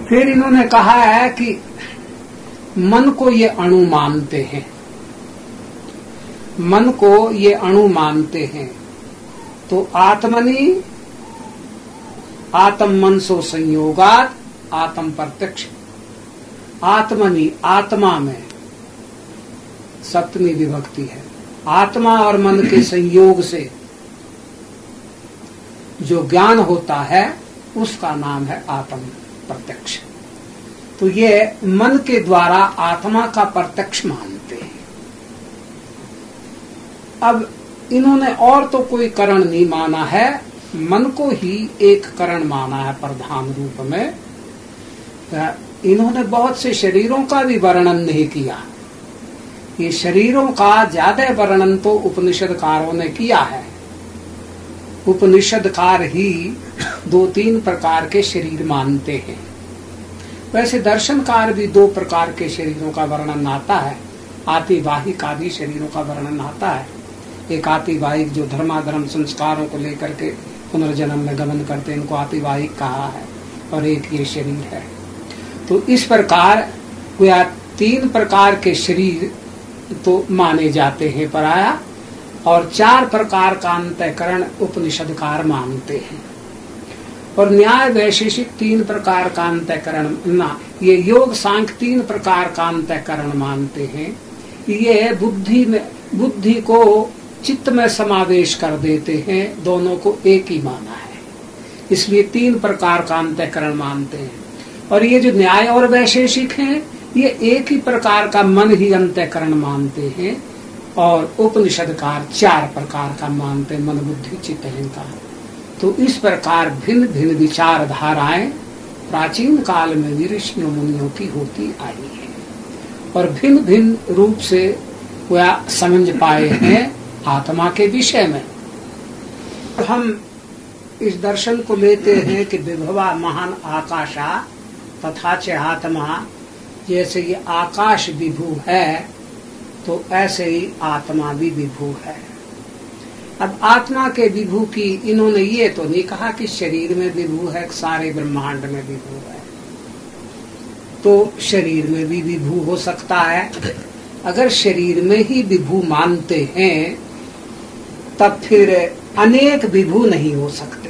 फिर इन्होंने कहा है कि मन को ये अणु मानते हैं, मन को ये अणु मानते हैं। तो आत्मनि आत्म मनसो संयोगात आत्म प्रत्यक्ष, आत्मनि आत्मा में सप्तमी विभक्ति है, आत्मा और मन के संयोग से जो ज्ञान होता है उसका नाम है आत्म प्रत्यक्ष। तो ये मन के द्वारा आत्मा का प्रत्यक्ष मानते हैं। अब इन्होंने और तो कोई करण नहीं माना है, मन को ही एक करण माना है प्रधान रूप में। इन्होंने बहुत से शरीरों का भी वर्णन नहीं किया। ये शरीरों का ज्यादा वर्णन तो उपनिषदकारों ने किया है। उपनिषदकार ही 2-3 प्रकार के शरीर मानते हैं। वैसे दर्शनकार भी 2 प्रकार के शरीरों का वर्णन आता है, आतिवाहिक आदि शरीरों का वर्णन आता है। एक आतिवाहिक जो धर्माधर्म संस्कारों को लेकर के पुनर्जन्म में गमन करते हैं, इनको आतिवाहिक कहा है, और एक ये शरीर है। तो इस प्रकार वह 3 प्रकार के शरीर तो माने जाते हैं पराया, और 4 प्रकार का अंतःकरण उपनिषदकार मानते हैं। और न्याय वैशेषिक 3 प्रकार का अंतःकरण ना, ये योग सांख्य 3 प्रकार का अंतःकरण मानते हैं। ये बुद्धि को चित्त में समावेश कर देते हैं, दोनों को एक ही माना है, इसलिए 3 प्रकार का अंतःकरण मानते हैं। और ये जो न्याय और वैशेषिक हैं, ये एक ही प्रकार का मन ही अंतःकरण मानते हैं, और उपनिषदकार 4 प्रकार का मानते हैं, मन बुद्धि चित्त अहंकार। तो इस प्रकार भिन्न भिन्न विचारधाराएं प्राचीन काल में भी ऋषियों मुनियों की होती आई है, और भिन्न भिन्न रूप से वह समझ पाए हैं आत्मा के विषय में। हम इस दर्शन को लेते हैं कि विभवा महान आकाशा तथा च आत्मा, जैसे ये आकाश विभु है तो ऐसे ही आत्मा भी विभु है। अब आत्मा के विभु की इन्होंने ये तो नहीं कहा कि शरीर में विभु है, सारे ब्रह्मांड में विभु है। तो शरीर में भी विभु हो सकता है। अगर शरीर में ही विभु मानते हैं तब फिर अनेक विभु नहीं हो सकते।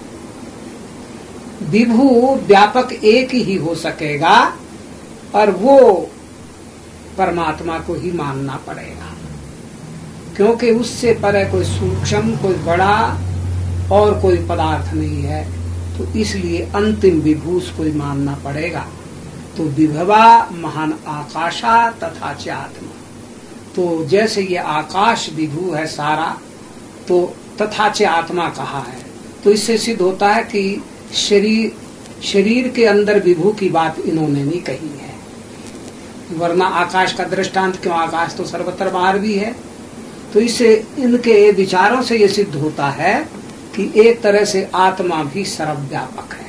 विभु व्यापक एक ही हो सकेगा, और वो परमात्मा को ही मानना पड़ेगा, क्योंकि उससे परे कोई सूक्ष्म, कोई बड़ा और कोई पदार्थ नहीं है। तो इसलिए अंतिम विभु उसको ही मानना पड़ेगा। तो विभवा महान आकाशा तथा च आत्मा, तो जैसे ये आकाश विभु है सारा, तो तथा च आत्मा कहा है। तो इससे सिद्ध होता है कि शरीर के अंदर विभु की बात इन्होंने नहीं कही है, वरना आकाश का दृष्टांत क्यों, आकाश तो सर्वत्र बाहर भी है। तो इससे इनके विचारों से ये सिद्ध होता है कि एक तरह से आत्मा भी सर्वव्यापक है,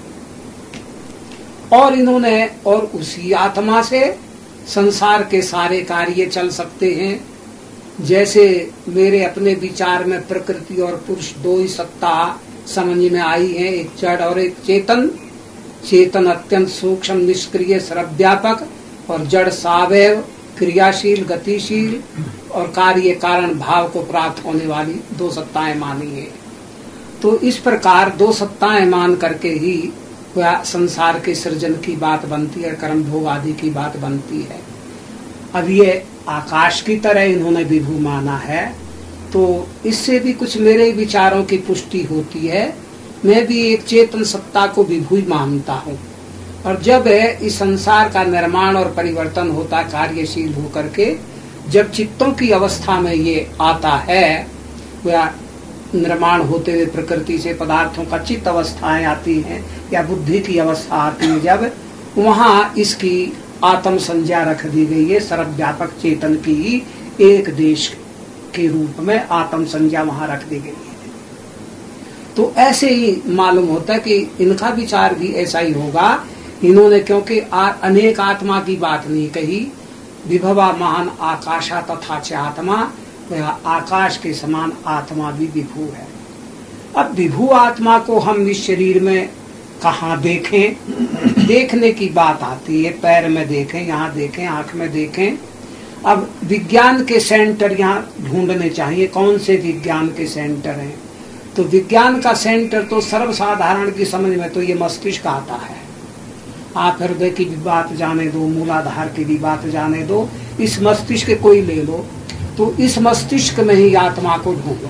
और इन्होंने और उसी आत्मा से संसार के सारे कार्य चल सकते हैं। जैसे मेरे अपने विचार में प्रकृति और पुरुष 2 ही सत्ता समझ में आई है, एक जड़ और एक चेतन। चेतन अत्यंत सूक्ष्म निष्क्रिय सर्वव्यापक, और जड़ सावयव क्रियाशील गतिशील और कार्य कारण भाव को प्राप्त होने वाली 2 सत्ताएं मानी है। तो इस प्रकार 2 सत्ताएं मान करके ही वह संसार के सृजन की बात बनती है, कर्म भोग आदि की बात बनती है। अब ये आकाश की तरह इन्होंने विभु माना है, तो इससे भी कुछ मेरे विचारों की पुष्टि होती है। मैं भी एक चेतन सत्ता को विभु मानता हूँ, और जब इस संसार का निर्माण और परिवर्तन होता है कार्यशील होकर के, जब चित्तों की अवस्था में ये आता है, वह निर्माण होते हुए प्रकृति से पदार्थों का चित्त अवस्थाएं आती हैं, या बुद्धि की अवस्था आती है, जब वहाँ इसकी आत्म संज्ञा रख दी गई है। सर्वव्यापक चेतन की एक देश के रूप में आत्म संज्ञा वहाँ रख दी गई है। तो ऐसे ही मालूम होता है कि इनका विचार भी ऐसा ही होगा। इन्होंने क्योंकि अनेक आत्मा की बात नहीं कही, विभवा महान आकाशा तथा च आत्मा, वह आकाश के समान आत्मा भी विभु है। अब विभु आत्मा को हम इस शरीर में कहाँ देखें, देखने की बात आती है, पैर में देखें, यहाँ देखें, आंख में देखें। अब विज्ञान के सेंटर यहाँ ढूंढने चाहिए, कौन से विज्ञान के सेंटर हैं। तो विज्ञान का सेंटर तो सर्वसाधारण की समझ में तो ये मस्तिष्क आता है। आप हृदय की भी बात जाने दो, मूलाधार की भी बात जाने दो, इस मस्तिष्क कोई ले लो, तो इस मस्तिष्क में ही आत्मा को ढूंढो।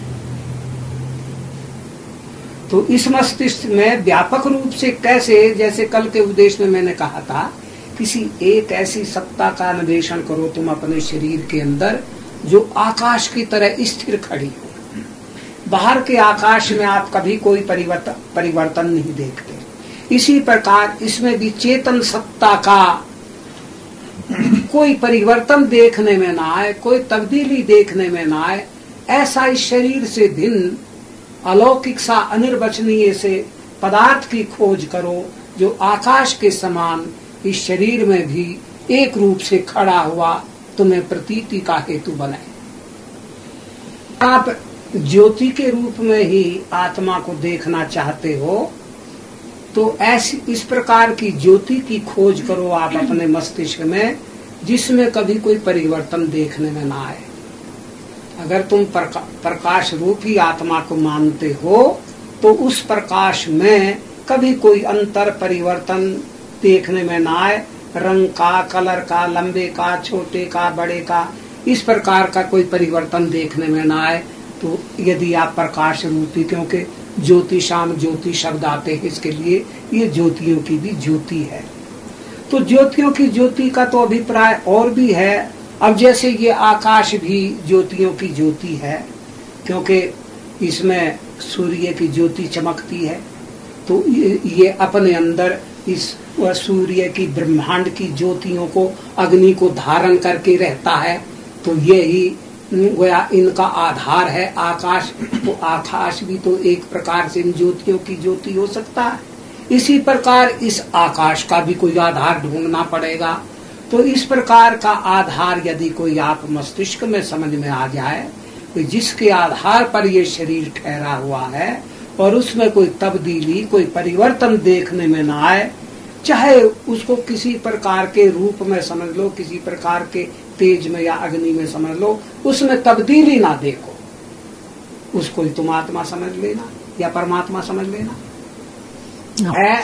तो इस मस्तिष्क में व्यापक रूप से कैसे, जैसे कल के उपदेश में मैंने कहा था, किसी एक ऐसी सत्ता का अन्वेषण करो तुम अपने शरीर के अंदर जो आकाश की तरह स्थिर खड़ी हो। बाहर के आकाश में आप कभी कोई परिवर्तन नहीं देखते। इसी प्रकार इसमें भी चेतन सत्ता का कोई परिवर्तन देखने में ना आए, कोई तब्दीली देखने में ना आए, ऐसा इस शरीर से भिन्न अलौकिक सा अनिर्वचनीय से पदार्थ की खोज करो जो आकाश के समान इस शरीर में भी एक रूप से खड़ा हुआ तुम्हें प्रतीति का हेतु बनाए। आप ज्योति के रूप में ही आत्मा को देखना चाहते हो तो ऐसी इस प्रकार की ज्योति की खोज करो आप अपने मस्तिष्क में, जिसमें कभी कोई परिवर्तन देखने में ना आए। अगर तुम प्रकाश रूप ही आत्मा को मानते हो तो उस प्रकाश में कभी कोई अंतर परिवर्तन देखने में ना आए, रंग का, कलर का, लंबे का, छोटे का, बड़े का, इस प्रकार का कोई परिवर्तन देखने में ना आए। तो यदि आप प्रकाश रूपी, क्योंकि ज्योतिषाम ज्योति शब्द आते हैं इसके लिए, ये ज्योतियों की भी ज्योति है। तो ज्योतियों की ज्योति का तो अभिप्राय और भी है। अब जैसे ये आकाश भी ज्योतियों की ज्योति है, क्योंकि इसमें सूर्य की ज्योति चमकती है, तो ये अपने अंदर इस सूर्य की ब्रह्मांड की ज्योतियों को, अग्नि को धारण करके रहता है। तो ये ही गोया इनका आधार है आकाश। तो आकाश भी तो एक प्रकार से इन ज्योतियों की ज्योति हो सकता है। इसी प्रकार इस आकाश का भी कोई आधार ढूंढना पड़ेगा। तो इस प्रकार का आधार यदि कोई आप मस्तिष्क में समझ में आ जाए, तो जिसके आधार पर ये शरीर ठहरा हुआ है और उसमें कोई तब्दीली, कोई परिवर्तन देखने में ना आए, चाहे उसको किसी प्रकार के रूप में समझ लो, किसी प्रकार के तेज में या अग्नि में समझ लो, उसमें तब्दीली ना देखो, उसको तुम आत्मा समझ लेना या परमात्मा समझ लेना है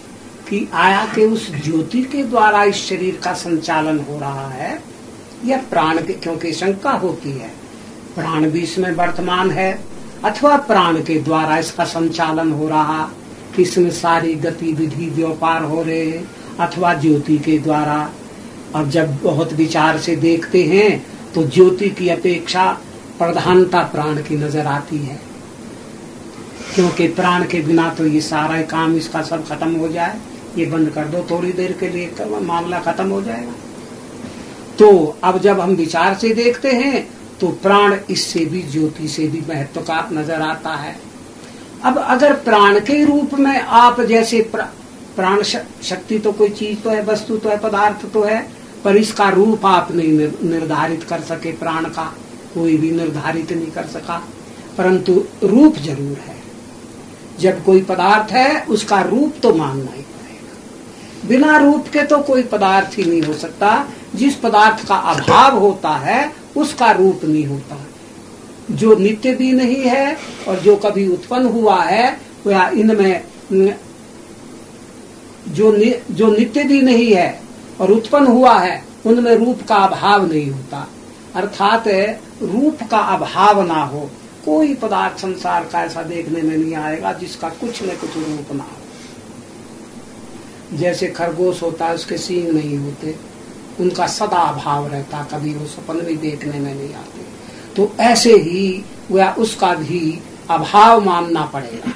कि आया कि उस ज्योति के द्वारा इस शरीर का संचालन हो रहा है या प्राण के, क्योंकि शंका होती है प्राण भी इसमें वर्तमान है अथवा प्राण के द्वारा इसका संचालन हो रहा, इसमें सारी गतिविधि व्यापार हो रहे हैं, अथवा ज्योति के द्वारा। अब जब बहुत विचार से देखते हैं तो ज्योति की अपेक्षा प्रधानता प्राण की नजर आती है, क्योंकि प्राण के बिना तो ये सारा काम इसका सब खत्म हो जाए, ये बंद कर दो थोड़ी देर के लिए, मामला खत्म हो जाएगा। तो अब जब हम विचार से देखते हैं तो प्राण इससे भी, ज्योति से भी महत्व का नजर आता है। अब अगर प्राण के रूप में आप जैसे प्राण शक्ति तो कोई चीज तो है, वस्तु तो है, पदार्थ तो है, पर इसका रूप आप नहीं निर्धारित कर सके, प्राण का कोई भी निर्धारित नहीं कर सका, परंतु रूप जरूर है। जब कोई पदार्थ है उसका रूप तो मानना ही पड़ेगा। बिना रूप के तो कोई पदार्थ ही नहीं हो सकता। जिस पदार्थ का अभाव होता है उसका रूप नहीं होता। जो नित्य भी नहीं है और जो कभी उत्पन्न हुआ है, वह इनमें जो नित्य भी नहीं है और उत्पन्न हुआ है, उनमें रूप का अभाव नहीं होता। अर्थात रूप का अभाव ना हो, कोई पदार्थ संसार का ऐसा देखने में नहीं आएगा जिसका कुछ न कुछ रूप ना हो। जैसे खरगोश होता है, उसके सींग नहीं होते, उनका सदा अभाव रहता, कभी वो सपन भी देखने में नहीं आते। तो ऐसे ही वह उसका भी अभाव मानना पड़ेगा।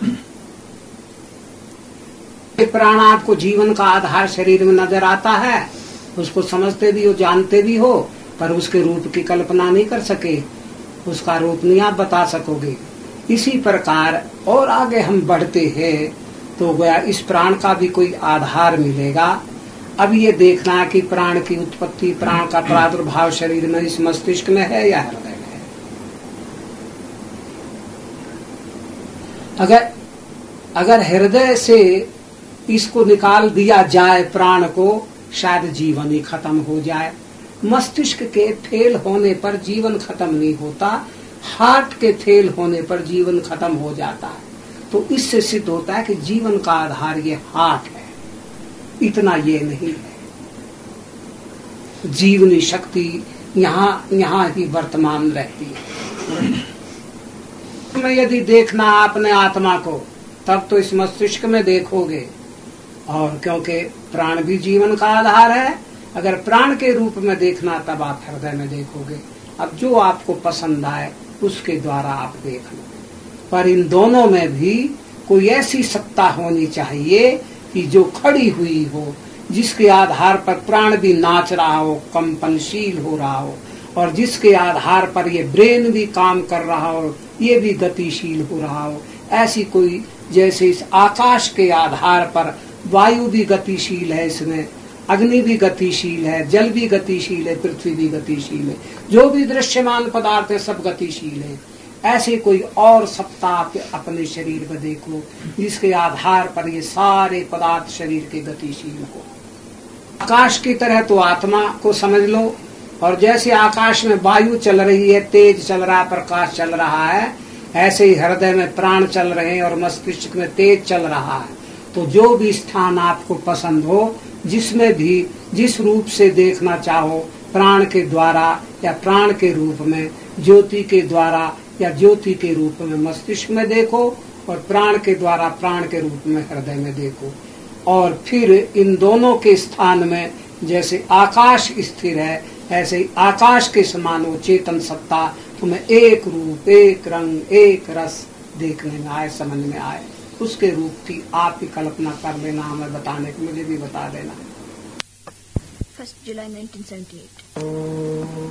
प्राण आपको जीवन का आधार शरीर में नजर आता है, उसको समझते भी हो, जानते भी हो, पर उसके रूप की कल्पना नहीं कर सके, उसका रूप नहीं आप बता सकोगे। इसी प्रकार और आगे हम बढ़ते हैं तो गया इस प्राण का भी कोई आधार मिलेगा। अब ये देखना है कि प्राण की उत्पत्ति, प्राण का प्रादुर्भाव शरीर में इस मस्तिष्क में है या हृदय में है। अगर हृदय से इसको निकाल दिया जाए प्राण को, शायद जीवन ही खत्म हो जाए। मस्तिष्क के फेल होने पर जीवन खत्म नहीं होता, हार्ट के फेल होने पर जीवन खत्म हो जाता है। तो इससे सिद्ध होता है कि जीवन का आधार ये हार्ट है, इतना ये नहीं है। जीवनी शक्ति यहाँ ही वर्तमान रहती है। में यदि देखना आपने आत्मा को, तब तो इस मस्तिष्क में देखोगे, और क्योंकि प्राण भी जीवन का आधार है, अगर प्राण के रूप में देखना तब आप हृदय में देखोगे। अब जो आपको पसंद आए उसके द्वारा आप देख लो, पर इन दोनों में भी कोई ऐसी सत्ता होनी चाहिए कि जो खड़ी हुई हो, जिसके आधार पर प्राण भी नाच रहा हो, कंपनशील हो रहा हो, और जिसके आधार पर ये ब्रेन भी काम कर रहा हो, ये भी गतिशील हो रहा हो। ऐसी कोई, जैसे इस आकाश के आधार पर वायु भी गतिशील है, इसमें अग्नि भी गतिशील है, जल भी गतिशील है, पृथ्वी भी गतिशील है, जो भी दृश्यमान पदार्थ है सब गतिशील है। ऐसे कोई और सत्ता अपने शरीर में देखो जिसके आधार पर ये सारे पदार्थ शरीर के गतिशील हो। आकाश की तरह तो आत्मा को समझ लो, और जैसे आकाश में वायु चल रही है, तेज चल रहा है, प्रकाश चल रहा है, ऐसे ही हृदय में प्राण चल रहे हैं और मस्तिष्क में तेज चल रहा है। तो जो भी स्थान आपको पसंद हो, जिसमें भी जिस रूप से देखना चाहो, प्राण के द्वारा या प्राण के रूप में, ज्योति के द्वारा या ज्योति के रूप में मस्तिष्क में देखो, और प्राण के द्वारा प्राण के रूप में हृदय में देखो। और फिर इन दोनों के स्थान में जैसे आकाश स्थिर है, ऐसे ही आकाश के समान वो चेतन सत्ता तुम्हें एक रूप, एक रंग, एक रस देखने में आए, समझ में आए। उसके रूप की आप ही कल्पना कर लेना, हमें बताने को, मुझे भी बता देना। 1 जुलाई 1978।